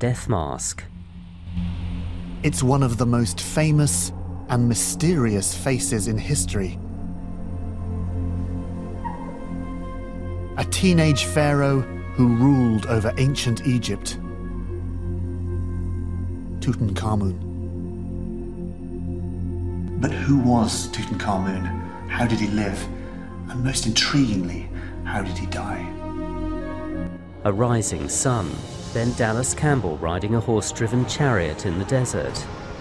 death mask. It's one of the most famous and mysterious faces in history. A teenage pharaoh who ruled over ancient Egypt. Tutankhamun. But who was Tutankhamun? How did he live? And most intriguingly, how did he die? A rising sun, then Dallas Campbell riding a horse-driven chariot in the desert.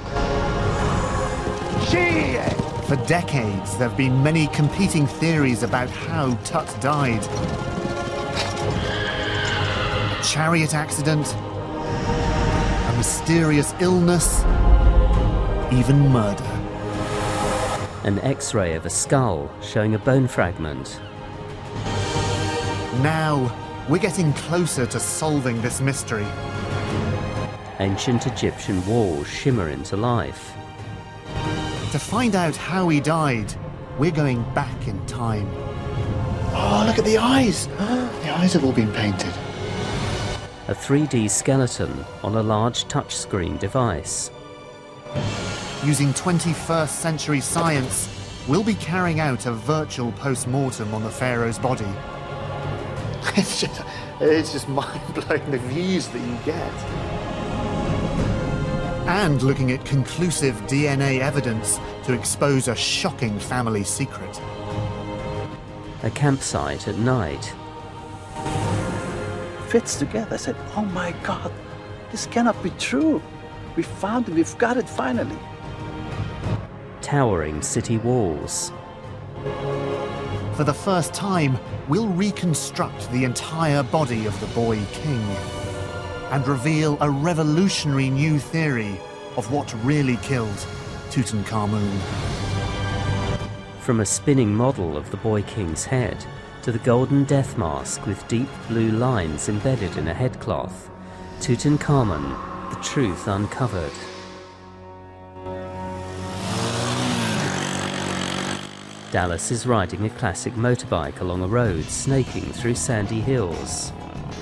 For decades, there have been many competing theories about how Tut died. A chariot accident, a mysterious illness, even murder. An X-ray of a skull showing a bone fragment. Now, we're getting closer to solving this mystery. Ancient Egyptian walls shimmer into life. To find out how he died, we're going back in time. Oh, look at the eyes! The eyes have all been painted. A 3D skeleton on a large touchscreen device. Using 21st century science, we'll be carrying out a virtual post-mortem on the pharaoh's body. It's just mind-blowing, the views that you get. And looking at conclusive DNA evidence to expose a shocking family secret. A campsite at night. Fits together. I said, oh my God, this cannot be true. We found it, we've got it finally. Towering city walls. For the first time, we'll reconstruct the entire body of the boy king and reveal a revolutionary new theory of what really killed Tutankhamun. From a spinning model of the boy king's head to the golden death mask with deep blue lines embedded in a headcloth, Tutankhamun, the truth uncovered. Dallas is riding a classic motorbike along a road snaking through sandy hills.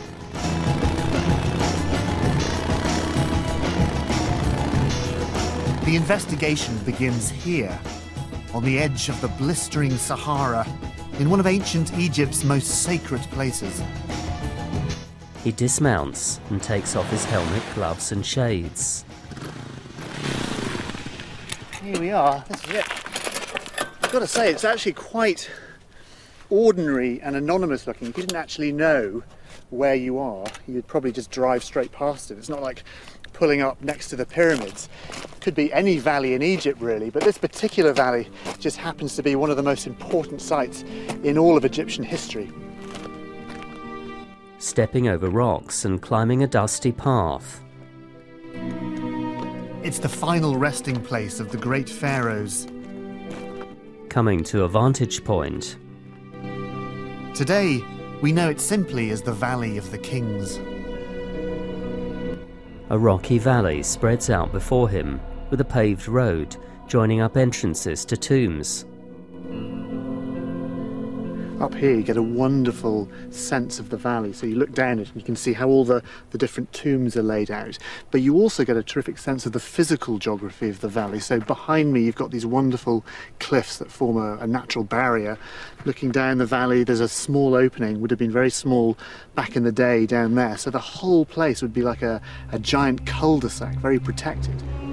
The investigation begins here, on the edge of the blistering Sahara, in one of ancient Egypt's most sacred places. He dismounts and takes off his helmet, gloves and shades. Here we are, this is it. I've got to say, it's actually quite ordinary and anonymous looking. If you didn't actually know where you are, you'd probably just drive straight past it. It's not like pulling up next to the pyramids. It could be any valley in Egypt really, but this particular valley just happens to be one of the most important sites in all of Egyptian history. Stepping over rocks and climbing a dusty path. It's the final resting place of the great pharaohs. Coming to a vantage point. Today, we know it simply as the Valley of the Kings. A rocky valley spreads out before him, with a paved road joining up entrances to tombs. Up here you get a wonderful sense of the valley, so you look down it and you can see how all the different tombs are laid out, but you also get a terrific sense of the physical geography of the valley. So behind me you've got these wonderful cliffs that form a natural barrier. Looking down the valley there's a small opening, would have been very small back in the day down there, so the whole place would be like a giant cul-de-sac, very protected.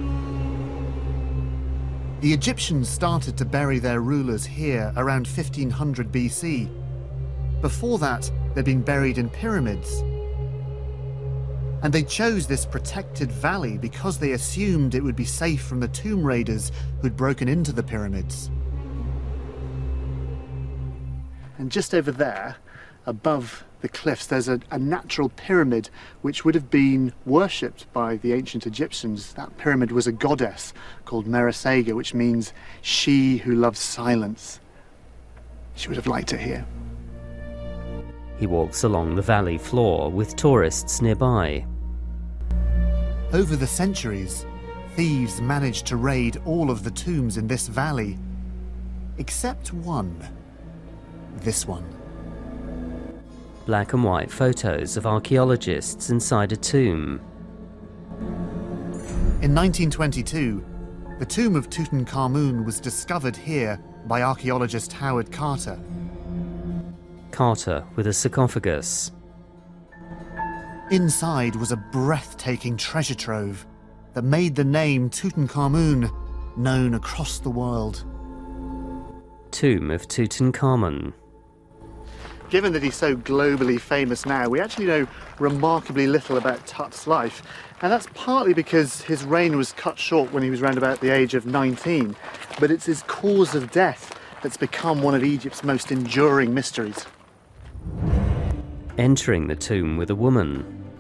The Egyptians started to bury their rulers here around 1500 BC. Before that, they'd been buried in pyramids. And they chose this protected valley because they assumed it would be safe from the tomb raiders who'd broken into the pyramids. And just over there, above the cliffs, there's a natural pyramid which would have been worshipped by the ancient Egyptians. That pyramid was a goddess called Meresega, which means she who loves silence. She would have liked it here. He walks along the valley floor with tourists nearby. Over the centuries, thieves managed to raid all of the tombs in this valley, except one. This one. Black and white photos of archaeologists inside a tomb. In 1922, the tomb of Tutankhamun was discovered here by archaeologist Howard Carter. Carter with a sarcophagus. Inside was a breathtaking treasure trove that made the name Tutankhamun known across the world. Tomb of Tutankhamun. Given that he's so globally famous now, we actually know remarkably little about Tut's life. And that's partly because his reign was cut short when he was around about the age of 19. But it's his cause of death that's become one of Egypt's most enduring mysteries. Entering the tomb with a woman.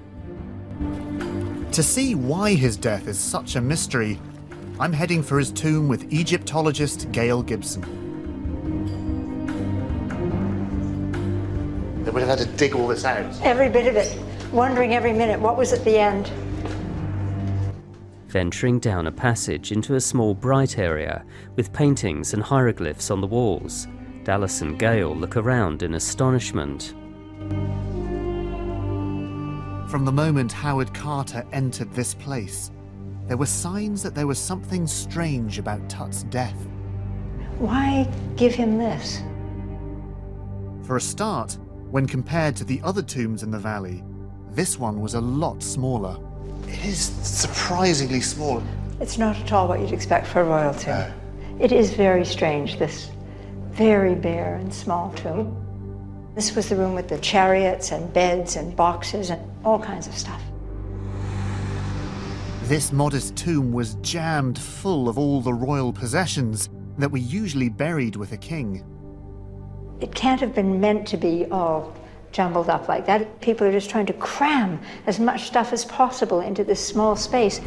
To see why his death is such a mystery, I'm heading for his tomb with Egyptologist Gail Gibson. They would have had to dig all this out. Every bit of it, wondering every minute what was at the end. Venturing down a passage into a small bright area with paintings and hieroglyphs on the walls, Dallas and Gail look around in astonishment. From the moment Howard Carter entered this place, there were signs that there was something strange about Tut's death. Why give him this? For a start, when compared to the other tombs in the valley, this one was a lot smaller. It is surprisingly small. It's not at all what you'd expect for a royal tomb. No. It is very strange, this very bare and small tomb. This was the room with the chariots and beds and boxes and all kinds of stuff. This modest tomb was jammed full of all the royal possessions that were usually buried with a king. It can't have been meant to be all jumbled up like that. People are just trying to cram as much stuff as possible into this small space.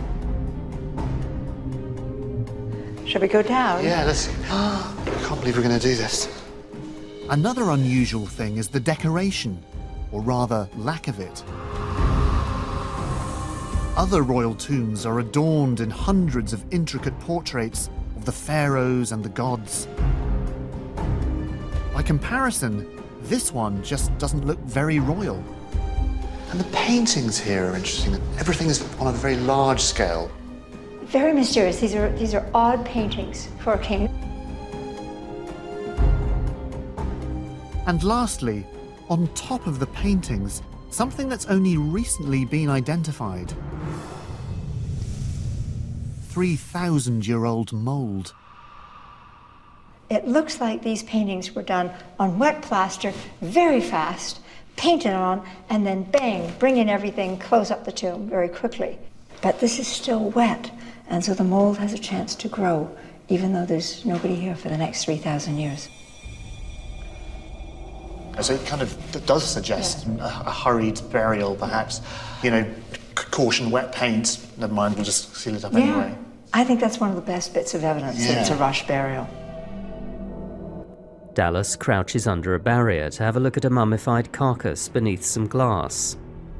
Shall we go down? Yeah, let's... I can't believe we're going to do this. Another unusual thing is the decoration, or rather, lack of it. Other royal tombs are adorned in hundreds of intricate portraits of the pharaohs and the gods. By comparison, this one just doesn't look very royal. And the paintings here are interesting. Everything is on a very large scale. Very mysterious. These are odd paintings for a king. And lastly, on top of the paintings, something that's only recently been identified. 3,000-year-old mold. It looks like these paintings were done on wet plaster, very fast, painted on, and then bang, bring in everything, close up the tomb very quickly. But this is still wet, and so the mold has a chance to grow, even though there's nobody here for the next 3,000 years. So it kind of does suggest a hurried burial, perhaps. You know, caution, wet paint, never mind, we'll just seal it up anyway. I think that's one of the best bits of evidence that it's a rush burial. Dallas crouches under a barrier to have a look at a mummified carcass beneath some glass.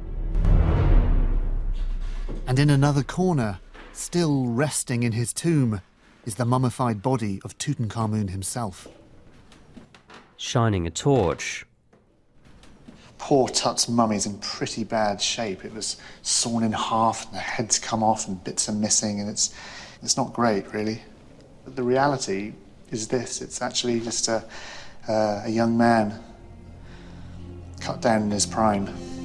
And in another corner, still resting in his tomb, is the mummified body of Tutankhamun himself. Shining a torch. Poor Tut's mummy's in pretty bad shape. It was sawn in half, and the head's come off, and bits are missing, and it's not great, really. But the reality is this: it's actually just a young man cut down in his prime.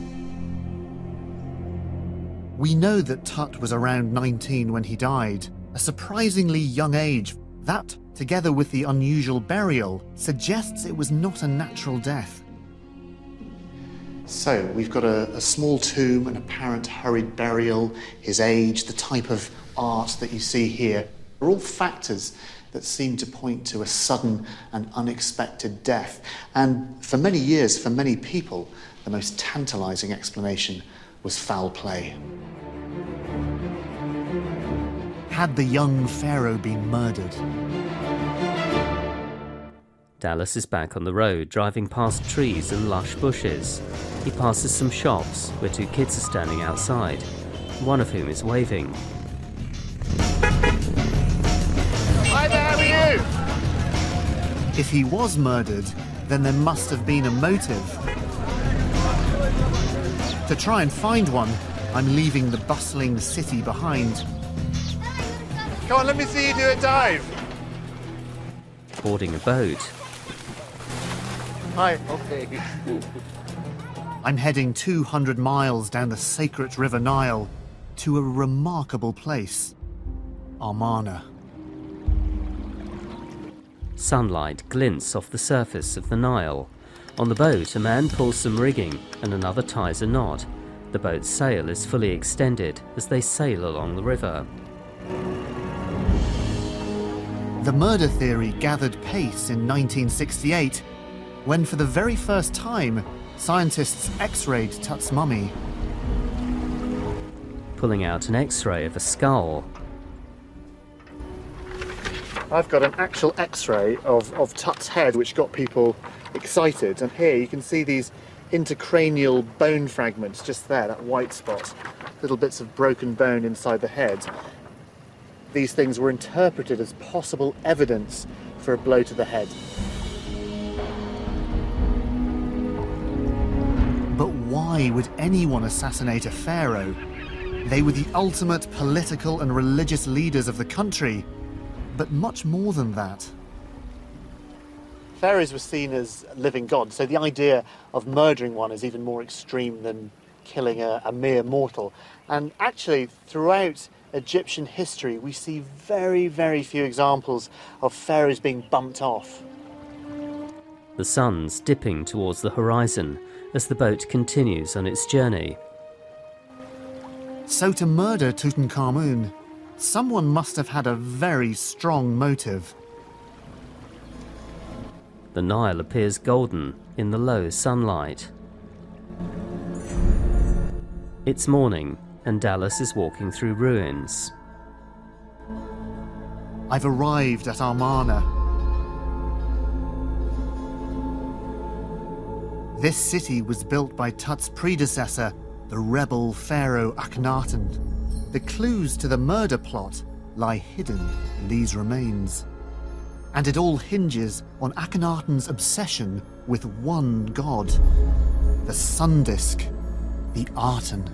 We know that Tut was around 19 when he died, a surprisingly young age. That, together with the unusual burial, suggests it was not a natural death. So, we've got a small tomb, an apparent hurried burial, his age, the type of art that you see here, are all factors that seem to point to a sudden and unexpected death. And for many years, for many people, the most tantalizing explanation was foul play. Had the young pharaoh been murdered? Dallas is back on the road, driving past trees and lush bushes. He passes some shops where two kids are standing outside, one of whom is waving. Hi there, how are you? If he was murdered, then there must have been a motive. To try and find one, I'm leaving the bustling city behind. Come on, let me see you do a dive. Boarding a boat. Hi. Okay. I'm heading 200 miles down the sacred River Nile to a remarkable place, Amarna. Sunlight glints off the surface of the Nile. On the boat, a man pulls some rigging and another ties a knot. The boat's sail is fully extended as they sail along the river. The murder theory gathered pace in 1968, when for the very first time, scientists X-rayed Tut's mummy. Pulling out an X-ray of a skull. I've got an actual X-ray of Tut's head, which got people excited. And here you can see these intercranial bone fragments just there, that white spot. Little bits of broken bone inside the head. These things were interpreted as possible evidence for a blow to the head. But why would anyone assassinate a pharaoh? They were the ultimate political and religious leaders of the country. But much more than that. Pharaohs were seen as living gods, so the idea of murdering one is even more extreme than killing a mere mortal. And actually, throughout Egyptian history, we see very, very few examples of pharaohs being bumped off. The sun's dipping towards the horizon as the boat continues on its journey. So to murder Tutankhamun, someone must have had a very strong motive. The Nile appears golden in the low sunlight. It's morning and Dallas is walking through ruins. I've arrived at Amarna. This city was built by Tut's predecessor, the rebel pharaoh Akhenaten. The clues to the murder plot lie hidden in these remains. And it all hinges on Akhenaten's obsession with one god, the sun disk, the Aten.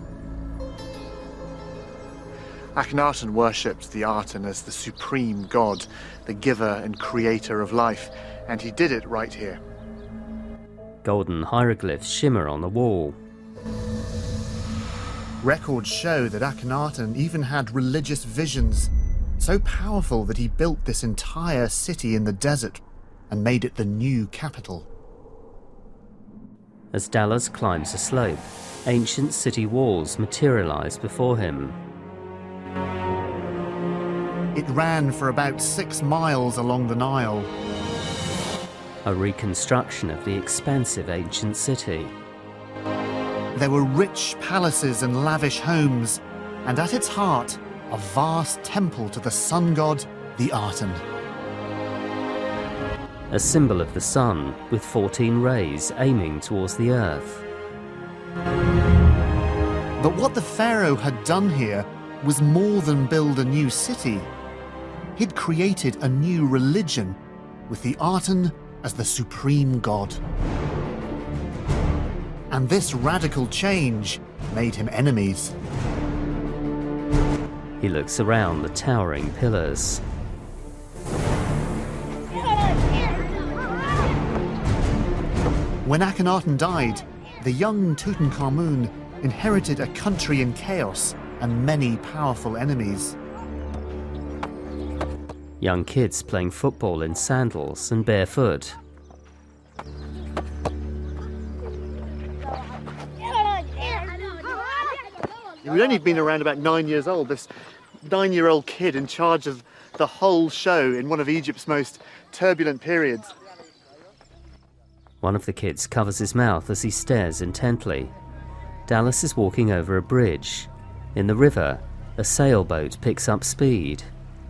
Akhenaten worshipped the Aten as the supreme god, the giver and creator of life, and he did it right here. Golden hieroglyphs shimmer on the wall. Records show that Akhenaten even had religious visions, so powerful that he built this entire city in the desert and made it the new capital. As Dallas climbs a slope, ancient city walls materialize before him. It ran for about 6 miles along the Nile. A reconstruction of the expansive ancient city. There were rich palaces and lavish homes, and at its heart, a vast temple to the sun god, the Aten. A symbol of the sun, with 14 rays aiming towards the earth. But what the pharaoh had done here was more than build a new city. He'd created a new religion, with the Aten as the supreme god. And this radical change made him enemies. He looks around the towering pillars. When Akhenaten died, the young Tutankhamun inherited a country in chaos and many powerful enemies. Young kids playing football in sandals and barefoot. We'd only been around about 9 years old, this 9-year-old kid in charge of the whole show in one of Egypt's most turbulent periods. One of the kids covers his mouth as he stares intently. Dallas is walking over a bridge. In the river, a sailboat picks up speed.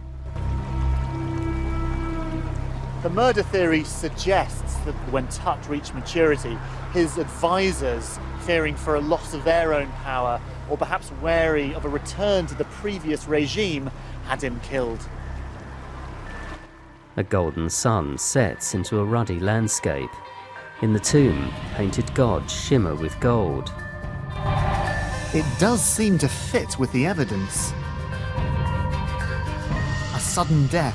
The murder theory suggests that when Tut reached maturity, his advisors, fearing for a loss of their own power, or perhaps wary of a return to the previous regime, had him killed. A golden sun sets into a ruddy landscape. In the tomb, painted gods shimmer with gold. It does seem to fit with the evidence. A sudden death,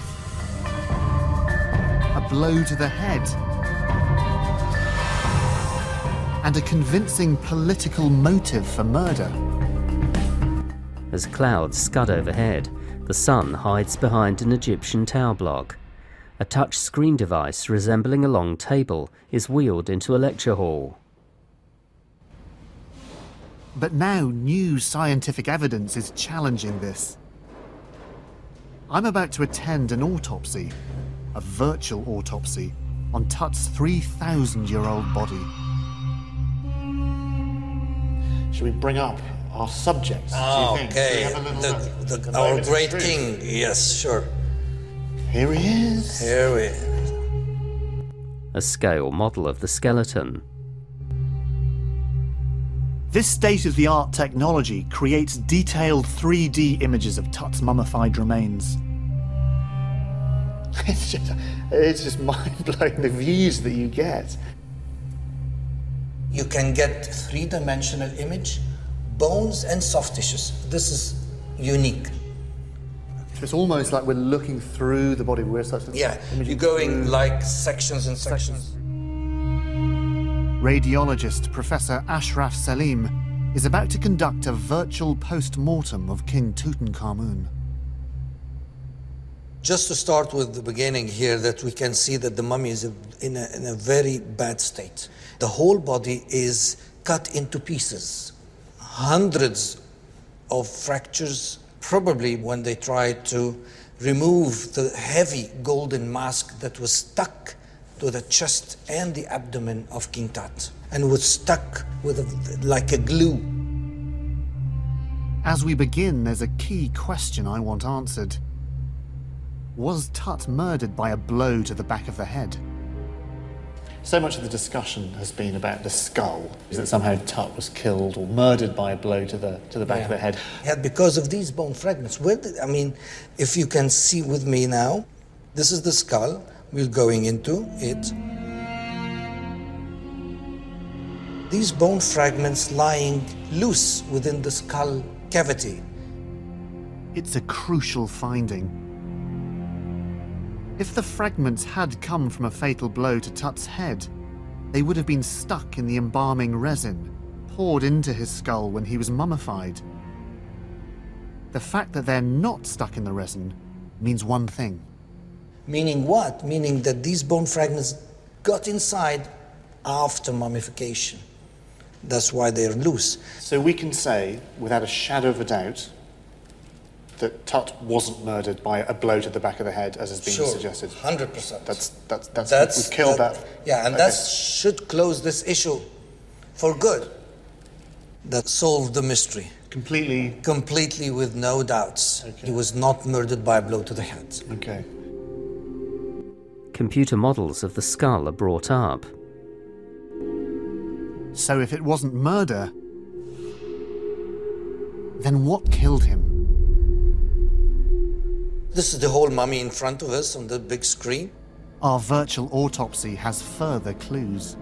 a blow to the head, and a convincing political motive for murder. As clouds scud overhead, the sun hides behind an Egyptian tower block. A touch-screen device resembling a long table is wheeled into a lecture hall. But now new scientific evidence is challenging this. I'm about to attend an autopsy, a virtual autopsy, on Tut's 3,000-year-old body. Should we bring up our subjects? Okay, our great king. Yes, sure. Here he is. Here we. A scale model of the skeleton. This state-of-the-art technology creates detailed 3D images of Tut's mummified remains. It's just mind-blowing, the views that you get. You can get three-dimensional image, bones and soft tissues. This is unique. It's almost like we're looking through the body. We're such a you're going like sections and sections. Radiologist Professor Ashraf Salim is about to conduct a virtual post-mortem of King Tutankhamun. Just to start with the beginning here, that we can see that the mummy is in a very bad state. The whole body is cut into pieces. Hundreds of fractures, probably when they tried to remove the heavy golden mask that was stuck to the chest and the abdomen of King Tut, and was stuck with like a glue. As we begin, there's a key question I want answered. Was Tut murdered by a blow to the back of the head? So much of the discussion has been about the skull, is that somehow Tut was killed or murdered by a blow to the back of the head. Yeah, because of these bone fragments. If you can see with me now, this is the skull. We're going into it. These bone fragments lying loose within the skull cavity. It's a crucial finding. If the fragments had come from a fatal blow to Tut's head, they would have been stuck in the embalming resin poured into his skull when he was mummified. The fact that they're not stuck in the resin means one thing. Meaning what? Meaning that these bone fragments got inside after mummification. That's why they're loose. So we can say, without a shadow of a doubt, that Tut wasn't murdered by a blow to the back of the head, as has been suggested. 100%. That's we've killed that. Yeah, and that should close this issue for good. That solved the mystery. Completely with no doubts. Okay. He was not murdered by a blow to the head. Okay. Computer models of the skull are brought up. So if it wasn't murder, then what killed him? This is the whole mummy in front of us on the big screen. Our virtual autopsy has further clues.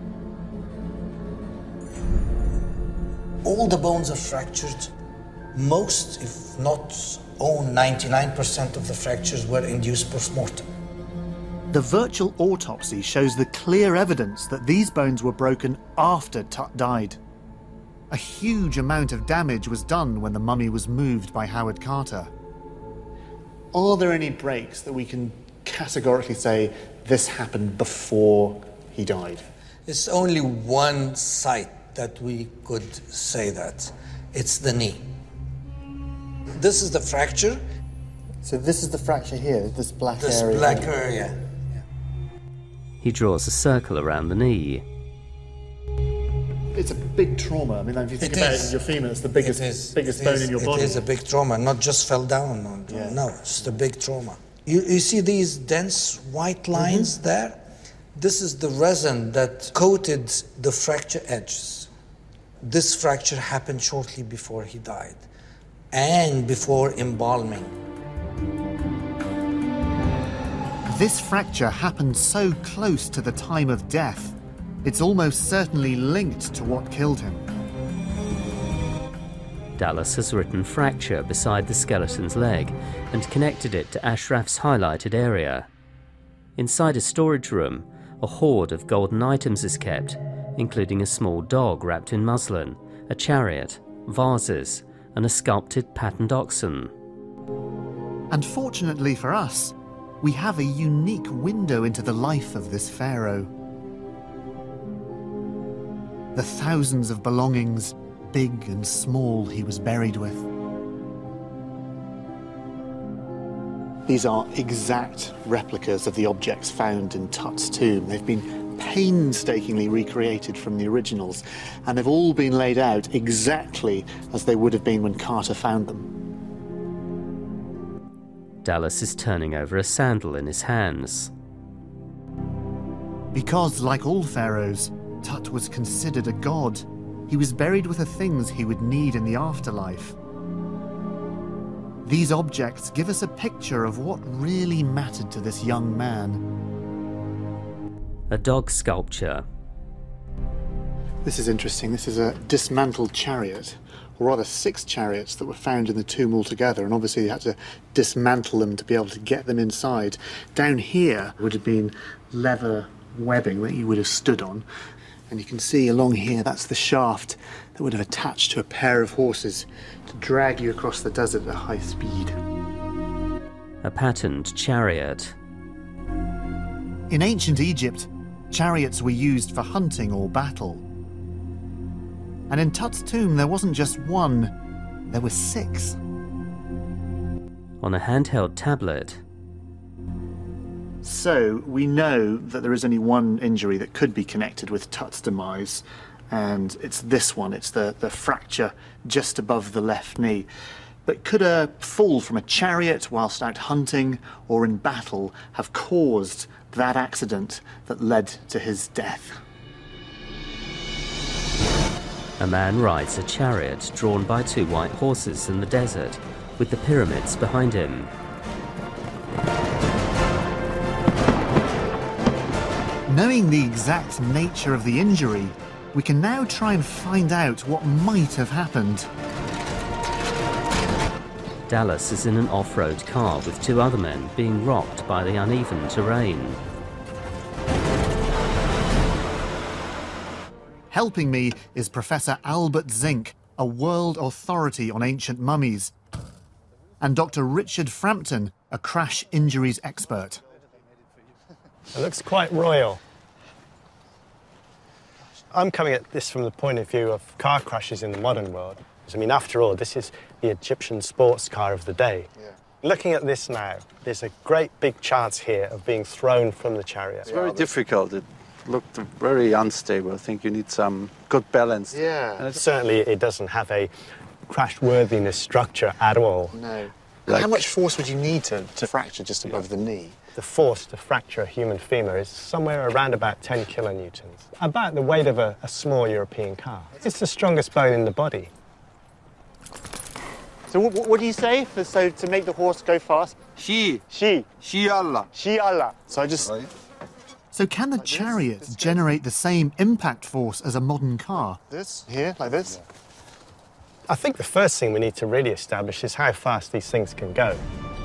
All the bones are fractured. Most, if not 99% of the fractures were induced post-mortem. The virtual autopsy shows the clear evidence that these bones were broken after Tut died. A huge amount of damage was done when the mummy was moved by Howard Carter. Are there any breaks that we can categorically say this happened before he died? It's only one site that we could say that. It's the knee. This is the fracture. So this is the fracture here, this black area? This black area. He draws a circle around the knee. It's a big trauma. I mean, if you think about it, your femur, it's the biggest bone in your body. It is a big trauma, not just fell down. No, it's just a big trauma. You see these dense white lines there? This is the resin that coated the fracture edges. This fracture happened shortly before he died and before embalming. This fracture happened so close to the time of death, it's almost certainly linked to what killed him. Dallas has written fracture beside the skeleton's leg and connected it to Ashraf's highlighted area. Inside a storage room, a hoard of golden items is kept, including a small dog wrapped in muslin, a chariot, vases, and a sculpted patterned oxen. And fortunately for us, we have a unique window into the life of this pharaoh. The thousands of belongings, big and small, he was buried with. These are exact replicas of the objects found in Tut's tomb. They've been painstakingly recreated from the originals, and they've all been laid out exactly as they would have been when Carter found them. Dallas is turning over a sandal in his hands. Because, like all pharaohs, Tut was considered a god. He was buried with the things he would need in the afterlife. These objects give us a picture of what really mattered to this young man. A dog sculpture. This is interesting. This is a dismantled chariot, or rather 6 chariots that were found in the tomb altogether, and obviously you had to dismantle them to be able to get them inside. Down here would have been leather webbing that you would have stood on, and you can see along here that's the shaft that would have attached to a pair of horses to drag you across the desert at high speed. A patterned chariot. In ancient Egypt, chariots were used for hunting or battle. And in Tut's tomb, there wasn't just one, there were 6. On a handheld tablet. So we know that there is only one injury that could be connected with Tut's demise, and it's this one. It's the fracture just above the left knee. But could a fall from a chariot whilst out hunting or in battle have caused that accident that led to his death? A man rides a chariot drawn by 2 white horses in the desert, with the pyramids behind him. Knowing the exact nature of the injury, we can now try and find out what might have happened. Dallas is in an off-road car with 2 other men being rocked by the uneven terrain. Helping me is Professor Albert Zink, a world authority on ancient mummies, and Dr. Richard Frampton, a crash injuries expert. It looks quite royal. I'm coming at this from the point of view of car crashes in the modern world. I mean, after all, this is the Egyptian sports car of the day. Yeah. Looking at this now, there's a great big chance here of being thrown from the chariot. It's very difficult. It looked very unstable. I think you need some good balance. Yeah. And certainly it doesn't have a crash-worthiness structure at all. No. Like, how much force would you need to fracture just above the knee? The force to fracture a human femur is somewhere around about 10 kilonewtons, about the weight of a small European car. It's the strongest bone in the body. So what do you say? So to make the horse go fast? She Allah. Shi Allah. So I just... Right. So can the chariot generate the same impact force as a modern car? This? Here? Like this? Yeah. I think the first thing we need to really establish is how fast these things can go.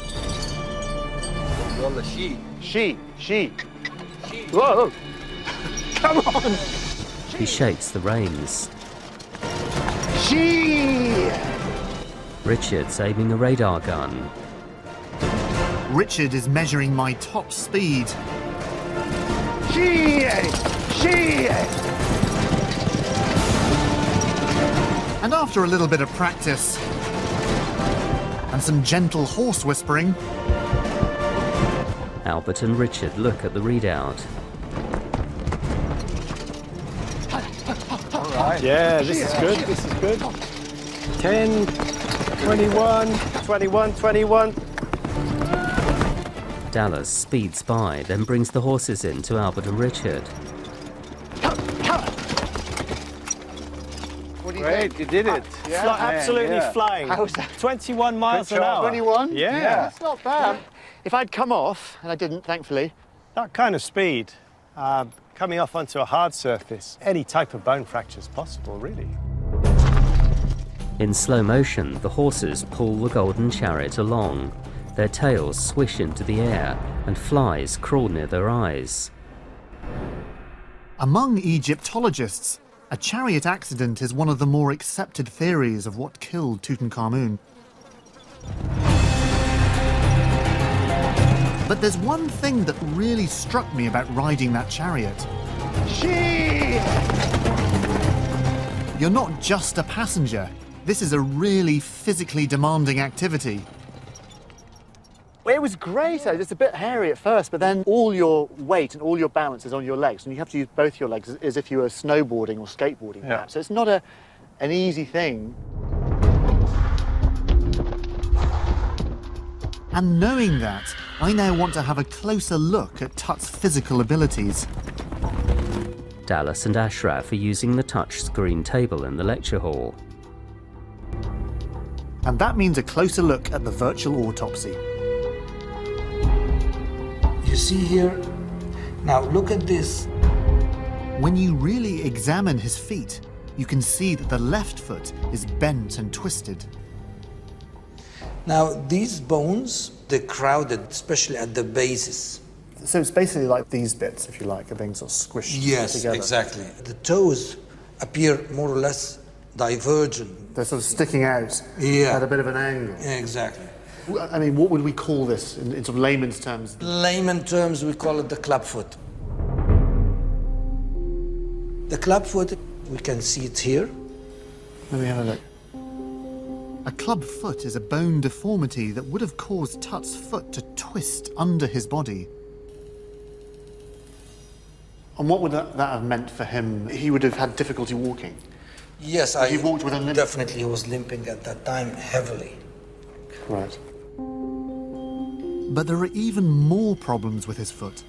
She. Whoa! Come on! He shakes the reins. She! Richard's aiming a radar gun. Richard is measuring my top speed. She! And after a little bit of practice and some gentle horse whispering, Albert and Richard look at the readout. All right. Yeah, this is good, this is good. 10, 21, 21, 21. Dallas speeds by, then brings the horses in to Albert and Richard. Great, you did it. Yeah. Absolutely flying. How's that? 21 miles an hour. 21? Yeah. That's not bad. If I'd come off, and I didn't, thankfully. That kind of speed, coming off onto a hard surface, any type of bone fracture is possible, really. In slow motion, the horses pull the golden chariot along. Their tails swish into the air, and flies crawl near their eyes. Among Egyptologists, a chariot accident is one of the more accepted theories of what killed Tutankhamun. But there's one thing that really struck me about riding that chariot. You're not just a passenger. This is a really physically demanding activity. It was great. It's a bit hairy at first, but then all your weight and all your balance is on your legs, and you have to use both your legs as if you were snowboarding or skateboarding. Yeah. So it's not an easy thing. And knowing that, I now want to have a closer look at Tut's physical abilities. Dallas and Ashraf are using the touch-screen table in the lecture hall. And that means a closer look at the virtual autopsy. You see here, now look at this. When you really examine his feet, you can see that the left foot is bent and twisted. Now, these bones, they're crowded, especially at the bases. So it's basically like these bits, if you like, are being sort of squished together. Yes, exactly. The toes appear more or less divergent. They're sort of sticking out at a bit of an angle. Exactly. I mean, what would we call this in sort of layman's terms? Layman terms, we call it the clubfoot. The clubfoot, we can see it here. Let me have a look. A club foot is a bone deformity that would have caused Tut's foot to twist under his body. And what would that have meant for him? He would have had difficulty walking. Yes, he walked with a limp. Definitely, he was limping at that time heavily. Right. But there are even more problems with his foot.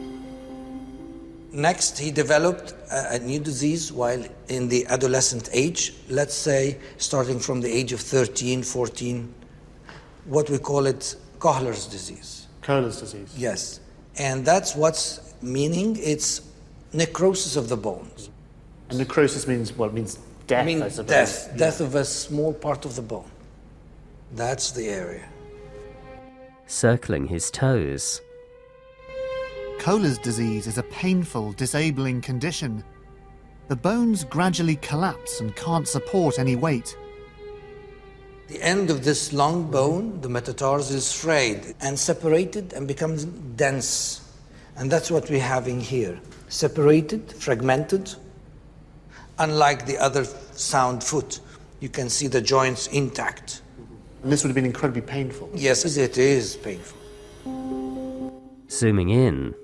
Next, he developed a new disease while in the adolescent age, let's say starting from the age of 13, 14, what we call it Kohler's disease. Kohler's disease? Yes. And that's what's meaning, it's necrosis of the bones. And necrosis means, well, it means death, I suppose. Death of a small part of the bone. That's the area. Circling his toes. Kohler's disease is a painful, disabling condition. The bones gradually collapse and can't support any weight. The end of this long bone, the metatarsus, is frayed and separated and becomes dense. And that's what we're having here. Separated, fragmented. Unlike the other sound foot, you can see the joints intact. And this would have been incredibly painful. Yes, it is painful. Zooming in.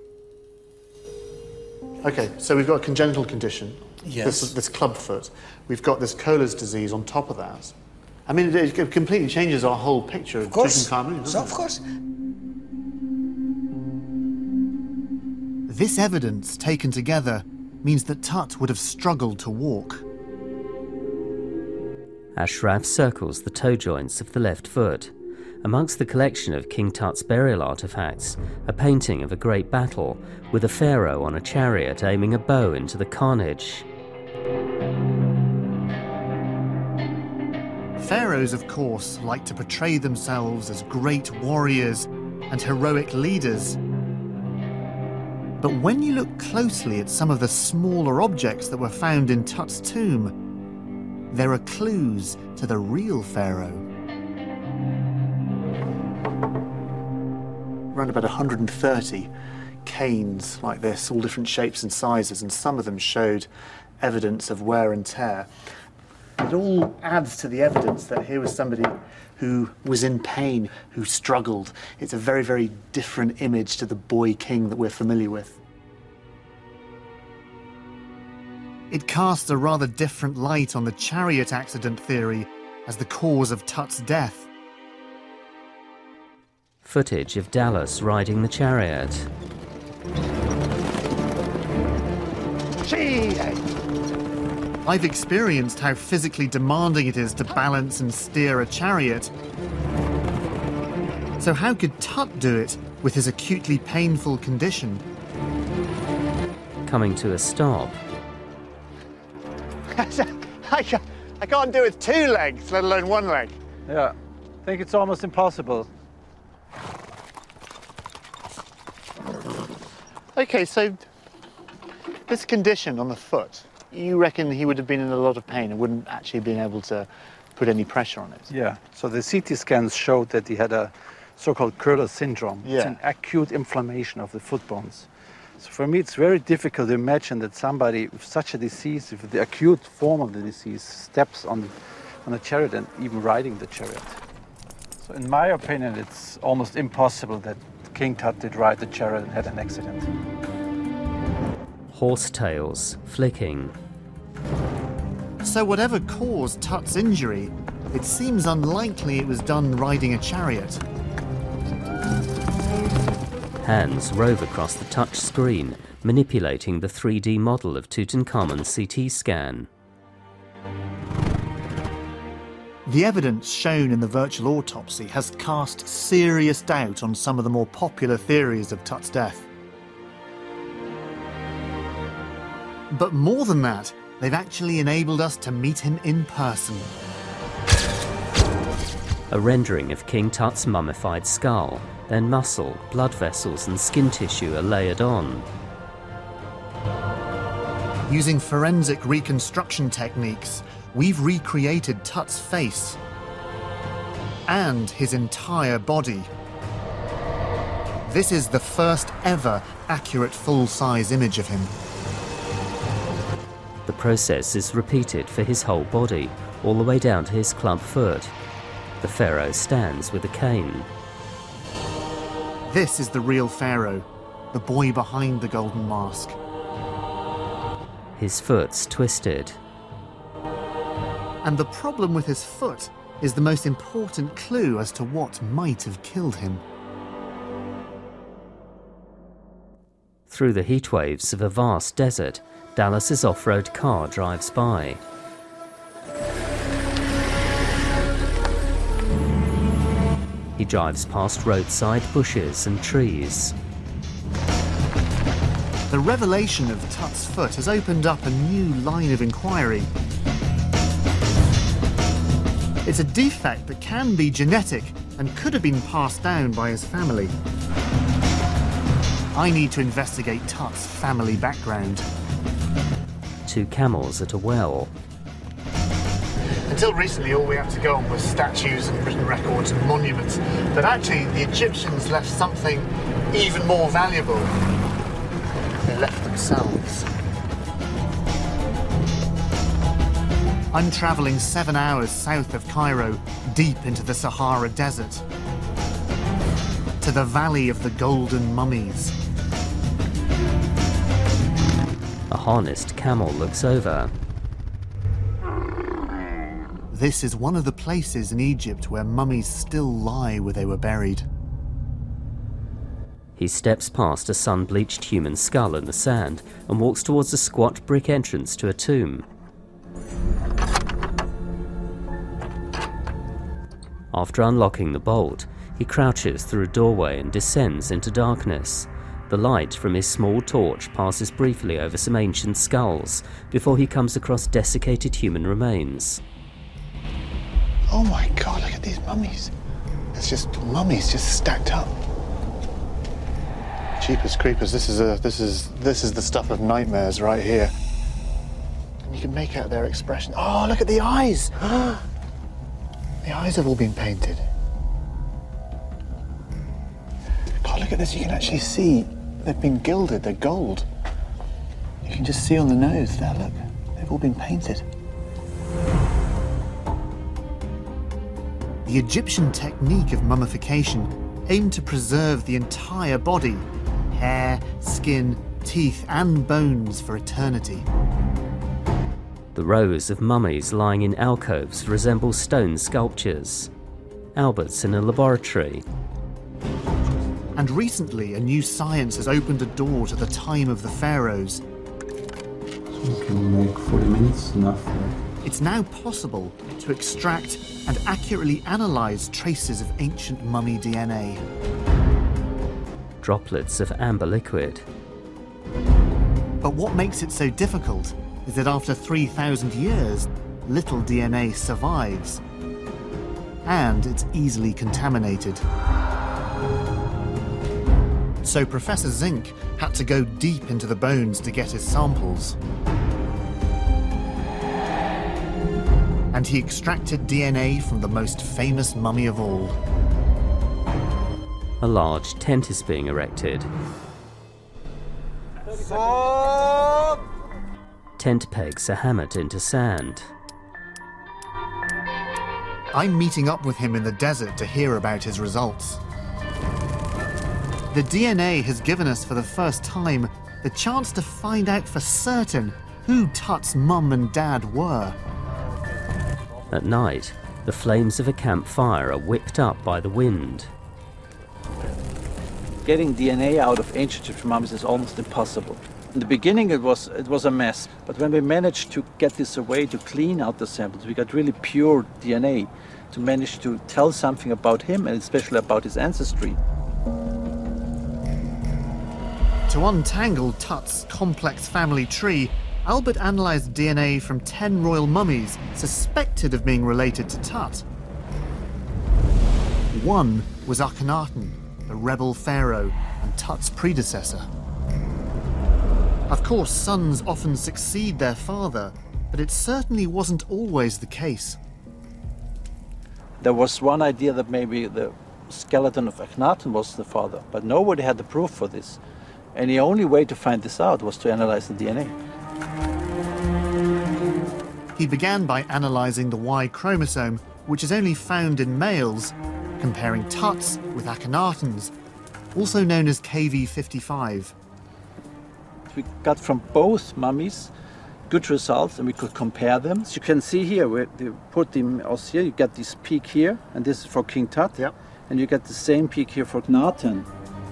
Okay, so we've got a congenital condition. Yes. This club foot. We've got this Kohler's disease on top of that. I mean, it completely changes our whole picture of Tutankhamun, doesn't it? Of course. This evidence, taken together, means that Tut would have struggled to walk. Ashraf circles the toe joints of the left foot. Amongst the collection of King Tut's burial artifacts, a painting of a great battle with a pharaoh on a chariot aiming a bow into the carnage. Pharaohs, of course, like to portray themselves as great warriors and heroic leaders. But when you look closely at some of the smaller objects that were found in Tut's tomb, there are clues to the real pharaoh. Around about 130 canes like this, all different shapes and sizes, and some of them showed evidence of wear and tear. It all adds to the evidence that here was somebody who was in pain, who struggled. It's a very, very different image to the boy king that we're familiar with. It casts a rather different light on the chariot accident theory as the cause of Tut's death. Footage of Dallas riding the chariot. I've experienced how physically demanding it is to balance and steer a chariot. So how could Tut do it with his acutely painful condition? I can't do it with 2 legs, let alone 1 leg. Yeah, I think it's almost impossible. Okay, so this condition on the foot, you reckon he would have been in a lot of pain and wouldn't actually have been able to put any pressure on it? Yeah, so the CT scans showed that he had a so-called Curler syndrome. Yeah. It's an acute inflammation of the foot bones. So for me, it's very difficult to imagine that somebody with such a disease, with the acute form of the disease, steps on a chariot and even riding the chariot. So in my opinion, it's almost impossible that King Tut did ride the chariot and had an accident. Horsetails flicking. So whatever caused Tut's injury, it seems unlikely it was done riding a chariot. Hands rove across the touch screen, manipulating the 3D model of Tutankhamun's CT scan. The evidence shown in the virtual autopsy has cast serious doubt on some of the more popular theories of Tut's death. But more than that, they've actually enabled us to meet him in person. A rendering of King Tut's mummified skull, then muscle, blood vessels and skin tissue are layered on. Using forensic reconstruction techniques, we've recreated Tut's face and his entire body. This is the first ever accurate full-size image of him. The process is repeated for his whole body, all the way down to his club foot. The pharaoh stands with a cane. This is the real pharaoh, the boy behind the golden mask. His foot's twisted. And the problem with his foot is the most important clue as to what might have killed him. Through the heatwaves of a vast desert, Dallas's off-road car drives by. He drives past roadside bushes and trees. The revelation of Tut's foot has opened up a new line of inquiry. It's a defect that can be genetic and could have been passed down by his family. I need to investigate Tut's family background. 2 camels at a well. Until recently, all we had to go on was statues and written records and monuments. But actually, the Egyptians left something even more valuable. They left themselves. I'm travelling 7 hours south of Cairo, deep into the Sahara Desert, to the Valley of the Golden Mummies. A harnessed camel looks over. This is one of the places in Egypt where mummies still lie where they were buried. He steps past a sun-bleached human skull in the sand and walks towards a squat brick entrance to a tomb. After unlocking the bolt, he crouches through a doorway and descends into darkness. The light from his small torch passes briefly over some ancient skulls before he comes across desiccated human remains. Oh my God, look at these mummies. It's just mummies just stacked up. Jeepers creepers, this is the stuff of nightmares right here. And you can make out their expression. Oh, look at the eyes. The eyes have all been painted. God, look at this, you can actually see they've been gilded, they're gold. You can just see on the nose there, look. They've all been painted. The Egyptian technique of mummification aimed to preserve the entire body, hair, skin, teeth and bones for eternity. The rows of mummies lying in alcoves resemble stone sculptures. Albert's in a laboratory. And recently, a new science has opened a door to the time of the pharaohs. We can make 40 minutes enough. It's now possible to extract and accurately analyze traces of ancient mummy DNA. Droplets of amber liquid. But what makes it so difficult is that after 3,000 years, little DNA survives, and it's easily contaminated. So Professor Zink had to go deep into the bones to get his samples. And he extracted DNA from the most famous mummy of all. A large tent is being erected. Tent pegs are hammered into sand. I'm meeting up with him in the desert to hear about his results. The DNA has given us for the first time the chance to find out for certain who Tut's mum and dad were. At night, the flames of a campfire are whipped up by the wind. Getting DNA out of ancient Egyptian mummies is almost impossible. In the beginning it was a mess, but when we managed to get this away, to clean out the samples, we got really pure DNA to manage to tell something about him and especially about his ancestry. To untangle Tut's complex family tree, Albert analysed DNA from 10 royal mummies suspected of being related to Tut. One was Akhenaten, the rebel pharaoh and Tut's predecessor. Of course, sons often succeed their father, but it certainly wasn't always the case. There was one idea that maybe the skeleton of Akhenaten was the father, but nobody had the proof for this. And the only way to find this out was to analyze the DNA. He began by analysing the Y chromosome, which is only found in males, comparing Tut's with Akhenaten's, also known as KV55. We got from both mummies good results and we could compare them. As you can see here, we put them also here, you get this peak here, and this is for King Tut, Yep. and you get the same peak here for Akhenaten.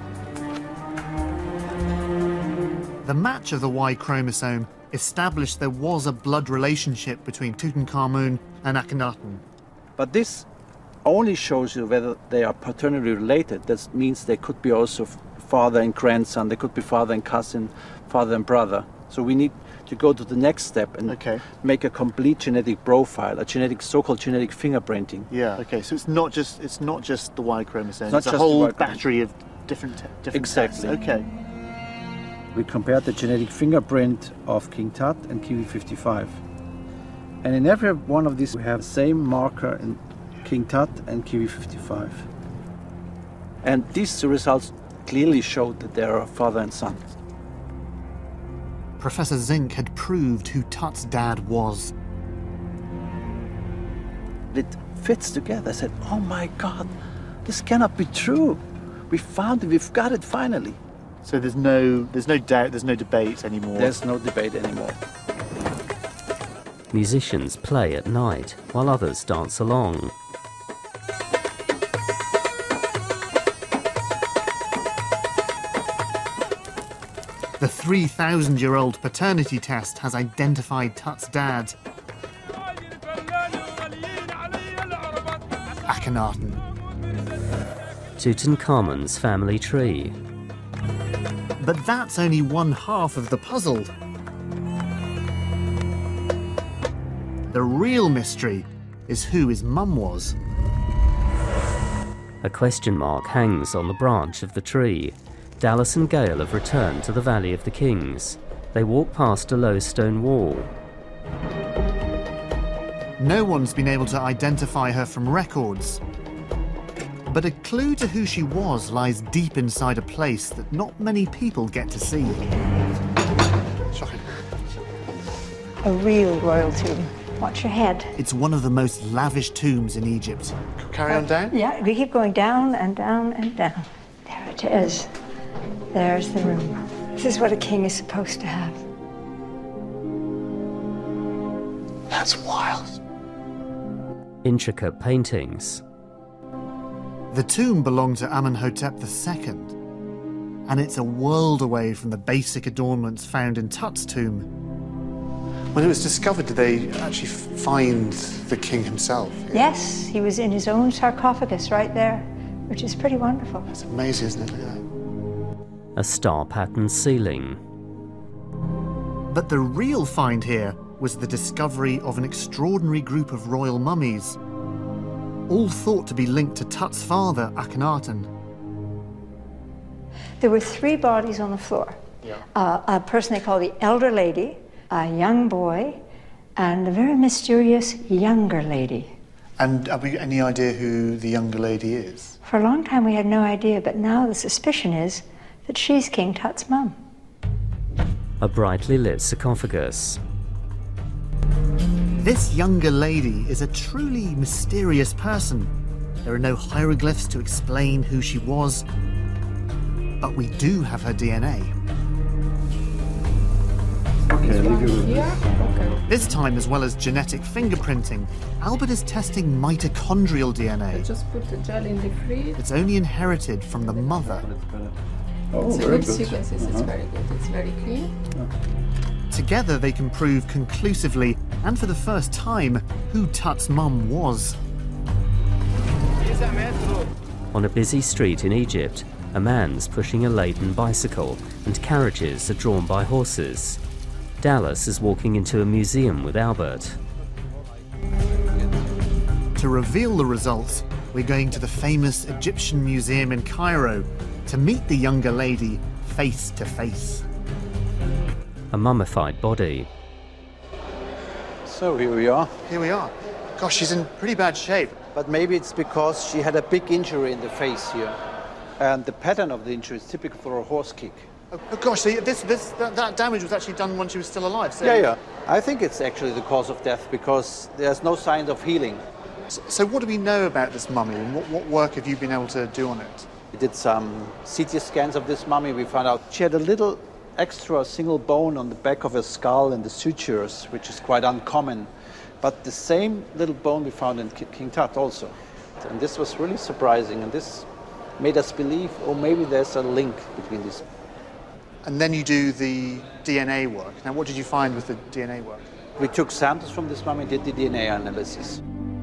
The match of the Y chromosome established there was a blood relationship between Tutankhamun and Akhenaten. But this only shows you whether they are paternally related. That means they could be also father and grandson, they could be father and cousin, father and brother. So we need to go to the next step and make a complete genetic profile, a genetic, so-called genetic fingerprinting. Yeah. Okay. So it's not just the Y chromosome. It's a whole battery of different exactly. tests. Okay. We compared the genetic fingerprint of King Tut and KV55. And in every one of these we have the same marker in King Tut and KV55. And these results clearly showed that they are father and son. Professor Zink had proved who Tut's dad was. It fits together. I said, oh my God, this cannot be true. We found it, we've got it finally. So there's no doubt, there's no debate anymore. There's no debate anymore. Musicians play at night while others dance along. The 3,000-year-old paternity test has identified Tut's dad, Akhenaten. Tutankhamun's family tree. But that's only one half of the puzzle. The real mystery is who his mum was. A question mark hangs on the branch of the tree. Dallas and Gale have returned to the Valley of the Kings. They walk past a low stone wall. No one's been able to identify her from records. But a clue to who she was lies deep inside a place that not many people get to see. A real royal tomb. Watch your head. It's one of the most lavish tombs in Egypt. Carry on down? Yeah, we keep going down and down and down. There it is. There's the room. This is what a king is supposed to have. That's wild. Intricate paintings. The tomb belonged to Amenhotep II, and it's a world away from the basic adornments found in Tut's tomb. When it was discovered, did they actually find the king himself? Yes, he was in his own sarcophagus right there, which is pretty wonderful. It's amazing, isn't it? A star-patterned ceiling. But the real find here was the discovery of an extraordinary group of royal mummies, all thought to be linked to Tut's father, Akhenaten. There were 3 bodies on the floor. A person they call the elder lady, a young boy, and a very mysterious younger lady. And have we any idea who the younger lady is? For a long time we had no idea, but now the suspicion is that she's King Tut's mum. A brightly lit sarcophagus. This younger lady is a truly mysterious person. There are no hieroglyphs to explain who she was, but we do have her DNA. Okay, leave you with this. Okay. This time, as well as genetic fingerprinting, Albert is testing mitochondrial DNA. Just put the gel in the fridge. It's only inherited from the mother. Oh, It's a very good good. sequences. It's very good. It's very clean. Together they can prove conclusively, and for the first time, who Tut's mum was. On a busy street in Egypt, a man's pushing a laden bicycle and carriages are drawn by horses. Dallas is walking into a museum with Albert. To reveal the results, we're going to the famous Egyptian museum in Cairo to meet the younger lady face to face. A mummified body. So here we are. Here we are. Gosh, she's in pretty bad shape. But maybe it's because she had a big injury in the face here. And the pattern of the injury is typical for a horse kick. Oh gosh, so that damage was actually done when she was still alive. So Yeah. I think it's actually the cause of death because there's no sign of healing. So what do we know about this mummy, and what work have you been able to do on it? We did some CT scans of this mummy. We found out she had a little extra single bone on the back of her skull and the sutures, which is quite uncommon. But the same little bone we found in King Tut also. And this was really surprising, and this made us believe, oh, maybe there's a link between these. And then you do the DNA work. Now, what did you find with the DNA work? We took samples from this mummy, did the DNA analysis.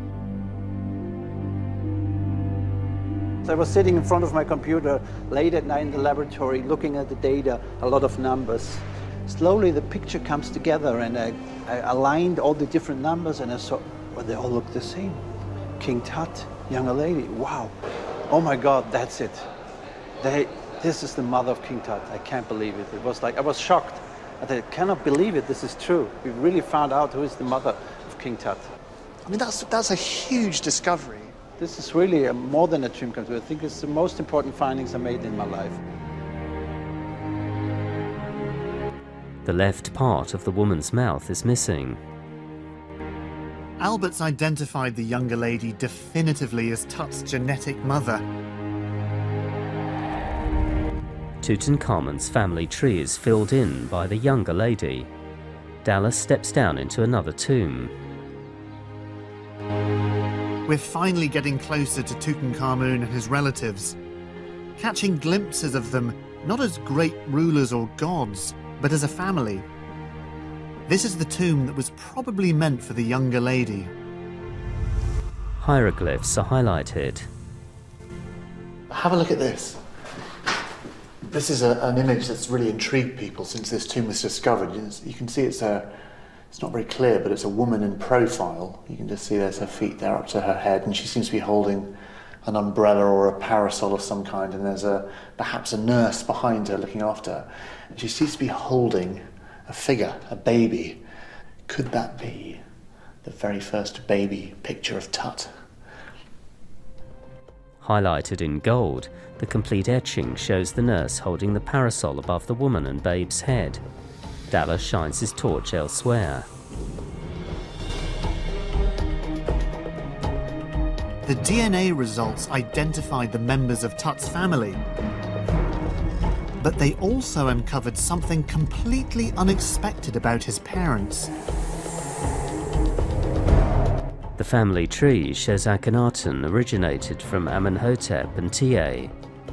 So I was sitting in front of my computer late at night in the laboratory, looking at the data, a lot of numbers. Slowly the picture comes together, and I aligned all the different numbers, and I saw, well, they all look the same. King Tut, younger lady, wow. Oh my God, that's it. This is the mother of King Tut. I can't believe it. It was like, I was shocked. I cannot believe it, this is true. We really found out who is the mother of King Tut. I mean, that's a huge discovery. This is really more than a dream come true. I think it's the most important findings I made in my life. The left part of the woman's mouth is missing. Albert's identified the younger lady definitively as Tut's genetic mother. Tutankhamun's family tree is filled in by the younger lady. Dallas steps down into another tomb. We're finally getting closer to Tutankhamun and his relatives, catching glimpses of them not as great rulers or gods, but as a family. This is the tomb that was probably meant for the younger lady. Hieroglyphs are highlighted. Have a look at this. This is an image that's really intrigued people since this tomb was discovered. You can see it's not very clear, but it's a woman in profile. You can just see there's her feet there up to her head, and she seems to be holding an umbrella or a parasol of some kind, and there's perhaps a nurse behind her looking after her. And she seems to be holding a figure, a baby. Could that be the very first baby picture of Tut? Highlighted in gold, the complete etching shows the nurse holding the parasol above the woman and babe's head. Dallas shines his torch elsewhere. The DNA results identified the members of Tut's family, but they also uncovered something completely unexpected about his parents. The family tree shows Akhenaten originated from Amenhotep and Tia.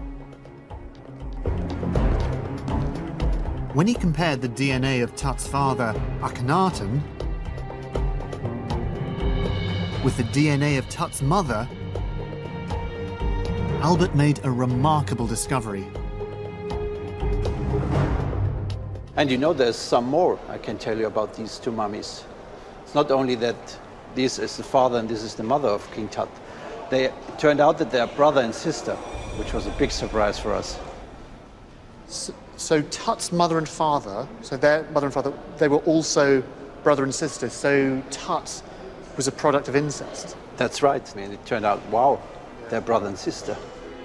When he compared the DNA of Tut's father, Akhenaten, with the DNA of Tut's mother, Albert made a remarkable discovery. And you know, there's some more I can tell you about these two mummies. It's not only that this is the father and this is the mother of King Tut. They turned out that they are brother and sister, which was a big surprise for us. So Tut's mother and father, so their mother and father, they were also brother and sister. So Tut was a product of incest. That's right. I mean, it turned out, wow, they're brother and sister.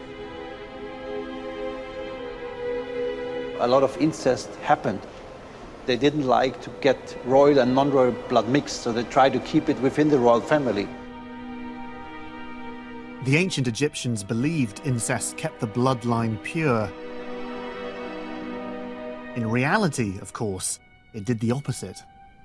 A lot of incest happened. They didn't like to get royal and non-royal blood mixed, so they tried to keep it within the royal family. The ancient Egyptians believed incest kept the bloodline pure. In reality, of course, it did the opposite.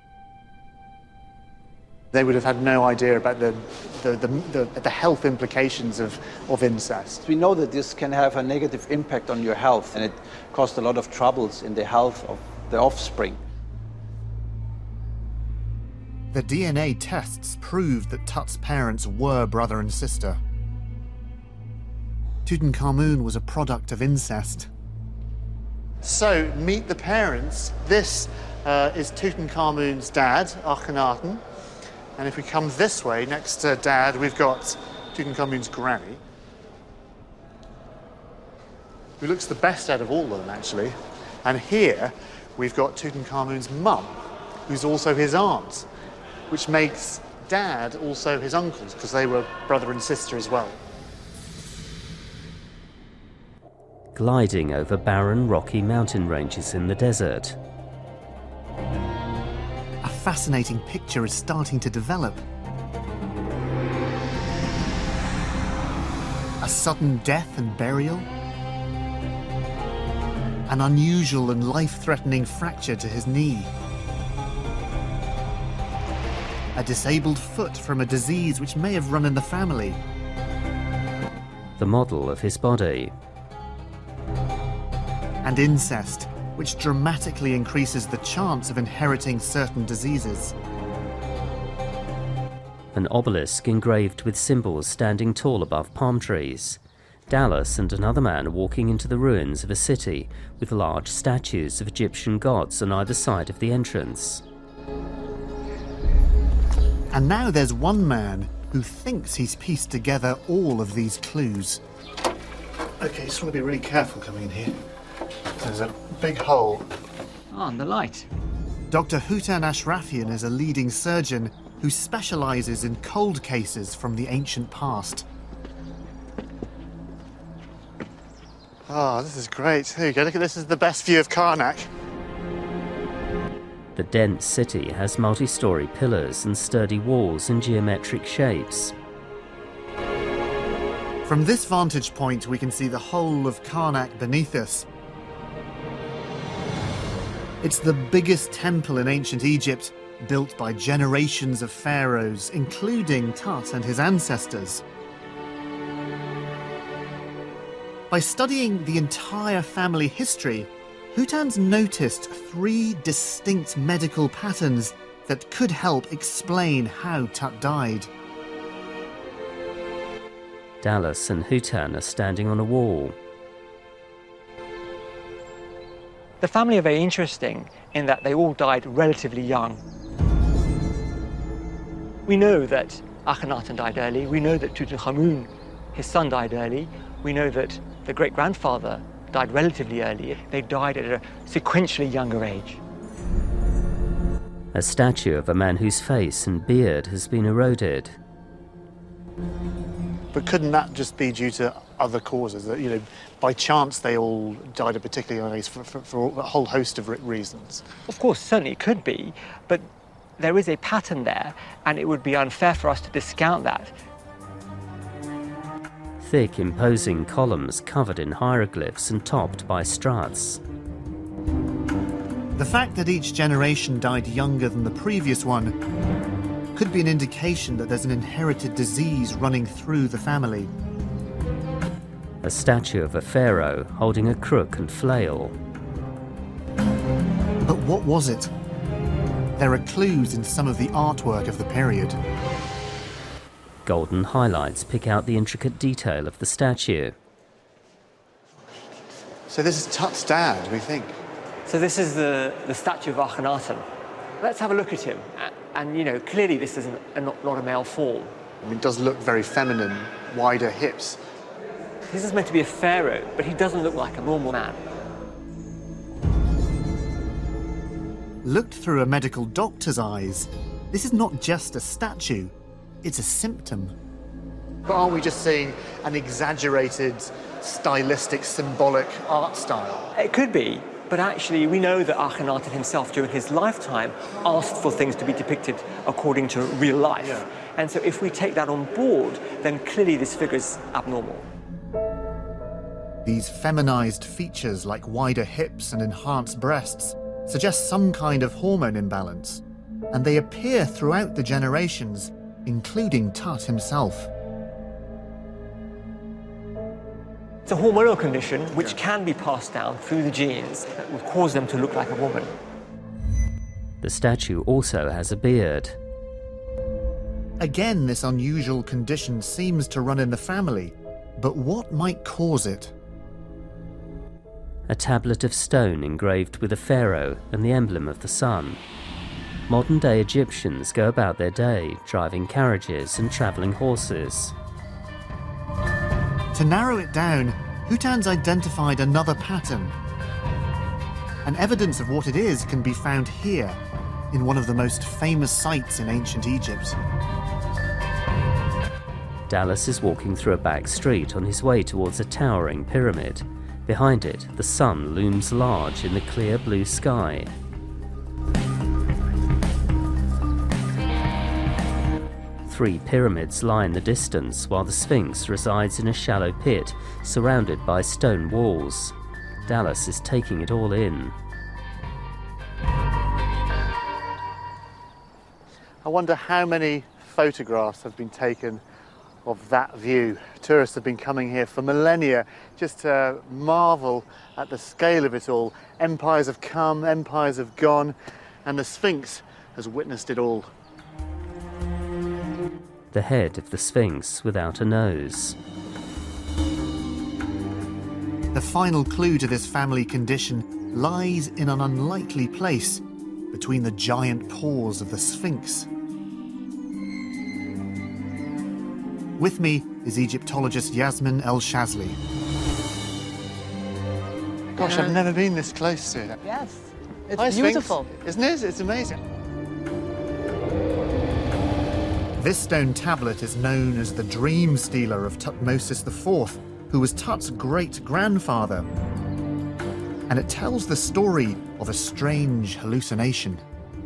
They would have had no idea about the health implications of incest. We know that this can have a negative impact on your health, and it caused a lot of troubles in the health of the offspring. The DNA tests proved that Tut's parents were brother and sister. Tutankhamun was a product of incest. So, meet the parents. This is Tutankhamun's dad, Akhenaten. And if we come this way, next to Dad, we've got Tutankhamun's granny, who looks the best out of all of them, actually. And here, we've got Tutankhamun's mum, who's also his aunt, which makes Dad also his uncles, because they were brother and sister as well. Gliding over barren, rocky mountain ranges in the desert. A fascinating picture is starting to develop. A sudden death and burial. An unusual and life-threatening fracture to his knee. A disabled foot from a disease which may have run in the family. The model of his body. And incest, which dramatically increases the chance of inheriting certain diseases. An obelisk engraved with symbols standing tall above palm trees. Dallas and another man walking into the ruins of a city with large statues of Egyptian gods on either side of the entrance. And now there's one man who thinks he's pieced together all of these clues. Okay, just want to be really careful coming in here. There's a big hole. Oh, and the light. Dr. Hutan Ashrafian is a leading surgeon who specialises in cold cases from the ancient past. Oh, this is great. Here you go. Look at this. Is the best view of Karnak. The dense city has multi-storey pillars and sturdy walls in geometric shapes. From this vantage point, we can see the whole of Karnak beneath us. It's the biggest temple in ancient Egypt, built by generations of pharaohs, including Tut and his ancestors. By studying the entire family history, Hutan's noticed 3 distinct medical patterns that could help explain how Tut died. Dallas and Hutan are standing on a wall. The family are very interesting in that they all died relatively young. We know that Akhenaten died early. We know that Tutankhamun, his son, died early. We know that the great-grandfather died relatively early. They died at a sequentially younger age. A statue of a man whose face and beard has been eroded. But couldn't that just be due to other causes? That, you know, by chance they all died at particularly young ages for a whole host of reasons? Of course, certainly it could be, but there is a pattern there, and it would be unfair for us to discount that. Thick, imposing columns covered in hieroglyphs and topped by struts. The fact that each generation died younger than the previous one could be an indication that there's an inherited disease running through the family. A statue of a pharaoh holding a crook and flail. But what was it? There are clues in some of the artwork of the period. Golden highlights pick out the intricate detail of the statue. So this is Tut's dad, we think. So this is the statue of Akhenaten. Let's have a look at him. And, you know, clearly this is not a male form. I mean, it does look very feminine, wider hips. This is meant to be a pharaoh, but he doesn't look like a normal man. Looked through a medical doctor's eyes, this is not just a statue, it's a symptom. But aren't we just seeing an exaggerated, stylistic, symbolic art style? It could be, but actually we know that Akhenaten himself during his lifetime asked for things to be depicted according to real life. Yeah. And so if we take that on board, then clearly this figure's abnormal. These feminized features like wider hips and enhanced breasts suggest some kind of hormone imbalance, and they appear throughout the generations, including Tut himself. It's a hormonal condition which can be passed down through the genes that will cause them to look like a woman. The statue also has a beard. Again, this unusual condition seems to run in the family, but what might cause it? A tablet of stone engraved with a pharaoh and the emblem of the sun. Modern-day Egyptians go about their day driving carriages and travelling horses. To narrow it down, Hutan's identified another pattern. And evidence of what it is can be found here, in one of the most famous sites in ancient Egypt. Dallas is walking through a back street on his way towards a towering pyramid. Behind it, the sun looms large in the clear blue sky. Three pyramids lie in the distance, while the Sphinx resides in a shallow pit surrounded by stone walls. Dallas is taking it all in. I wonder how many photographs have been taken of that view. Tourists have been coming here for millennia just to marvel at the scale of it all. Empires have come, empires have gone, and the Sphinx has witnessed it all. The head of the Sphinx without a nose. The final clue to this family condition lies in an unlikely place between the giant paws of the Sphinx. With me is Egyptologist Yasmin El-Shazly. Gosh, I've never been this close to it. Yes, it's Hi, beautiful. Sphinx. Isn't it? It's amazing. This stone tablet is known as the Dream Stealer of Tutmosis IV, who was Tut's great-grandfather. And it tells the story of a strange hallucination.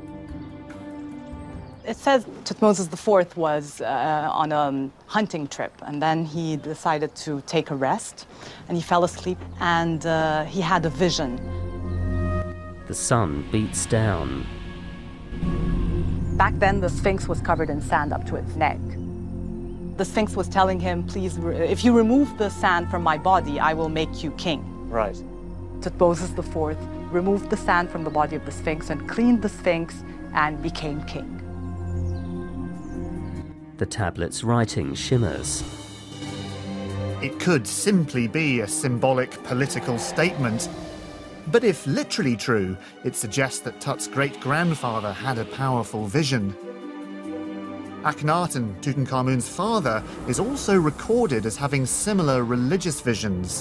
It says Tutmosis IV was on a hunting trip, and then he decided to take a rest, and he fell asleep, and he had a vision. The sun beats down. Back then, the Sphinx was covered in sand up to its neck. The Sphinx was telling him, please, if you remove the sand from my body, I will make you king. Right. Tutmosis IV removed the sand from the body of the Sphinx and cleaned the Sphinx and became king. The tablet's writing shimmers. It could simply be a symbolic political statement. But if literally true, it suggests that Tut's great-grandfather had a powerful vision. Akhenaten, Tutankhamun's father, is also recorded as having similar religious visions.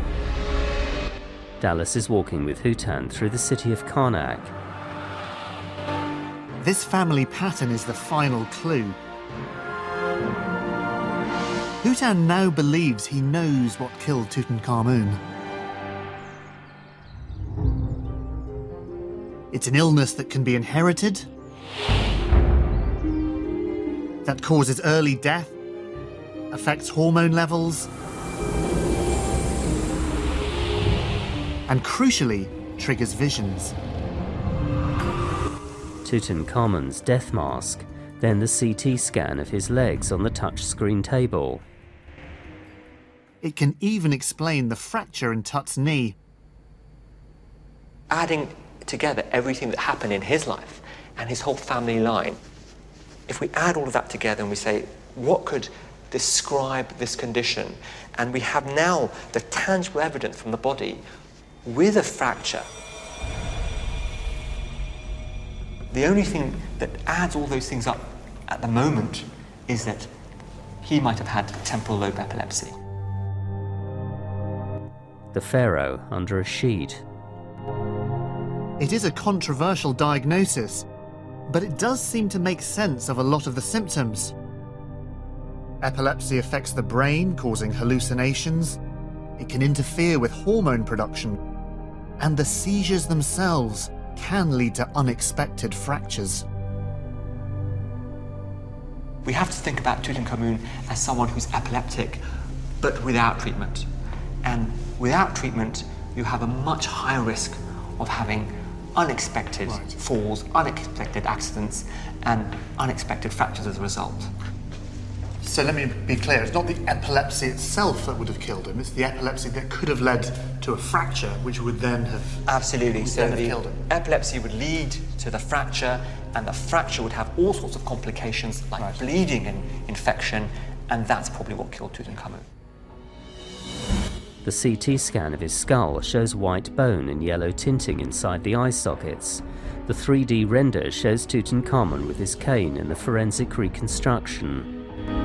Dallas is walking with Hutan through the city of Karnak. This family pattern is the final clue. Hutan now believes he knows what killed Tutankhamun. It's an illness that can be inherited, that causes early death, affects hormone levels, and crucially, triggers visions. Tutankhamun's death mask, then the CT scan of his legs on the touchscreen table. It can even explain the fracture in Tut's knee. Adding together everything that happened in his life and his whole family line, if we add all of that together and we say, what could describe this condition? And we have now the tangible evidence from the body with a fracture. The only thing that adds all those things up at the moment is that he might have had temporal lobe epilepsy. The pharaoh under a sheet. It is a controversial diagnosis, but it does seem to make sense of a lot of the symptoms. Epilepsy affects the brain, causing hallucinations. It can interfere with hormone production, and the seizures themselves can lead to unexpected fractures. We have to think about Tutankhamun as someone who's epileptic, but without treatment. And without treatment, you have a much higher risk of having unexpected falls, unexpected accidents, and unexpected fractures as a result. So let me be clear, it's not the epilepsy itself that would have killed him, it's the epilepsy that could have led to a fracture, which would then have... Absolutely. So the killed him. Epilepsy would lead to the fracture, and the fracture would have all sorts of complications like bleeding and infection, and that's probably what killed Tutankhamun. The CT scan of his skull shows white bone and yellow tinting inside the eye sockets. The 3D render shows Tutankhamun with his cane in the forensic reconstruction.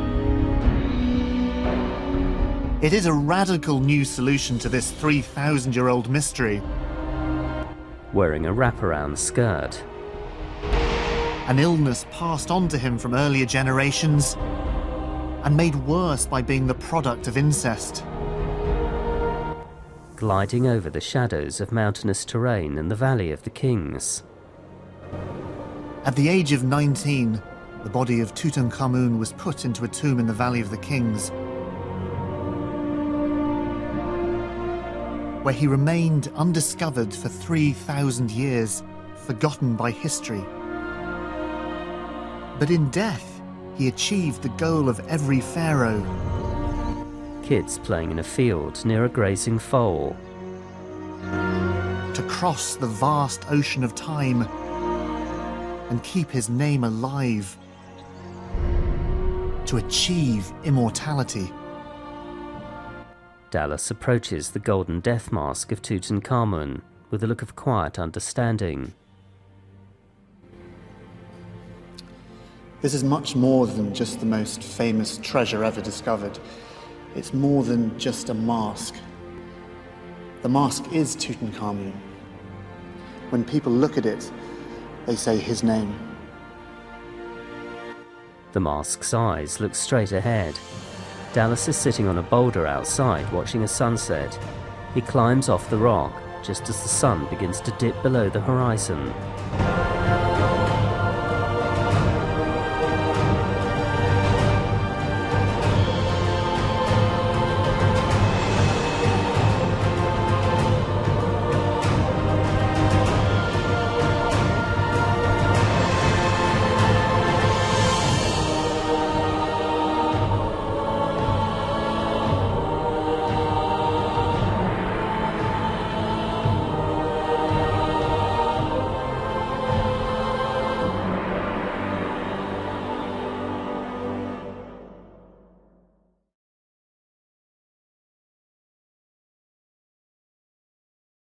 It is a radical new solution to this 3,000-year-old mystery. Wearing a wraparound skirt. An illness passed on to him from earlier generations and made worse by being the product of incest. Gliding over the shadows of mountainous terrain in the Valley of the Kings. At the age of 19, the body of Tutankhamun was put into a tomb in the Valley of the Kings, where he remained undiscovered for 3,000 years, forgotten by history. But in death, he achieved the goal of every pharaoh. Kids playing in a field near a grazing foal. To cross the vast ocean of time and keep his name alive. To achieve immortality. Dallas approaches the golden death mask of Tutankhamun with a look of quiet understanding. This is much more than just the most famous treasure ever discovered. It's more than just a mask. The mask is Tutankhamun. When people look at it, they say his name. The mask's eyes look straight ahead. Dallas is sitting on a boulder outside watching a sunset. He climbs off the rock just as the sun begins to dip below the horizon.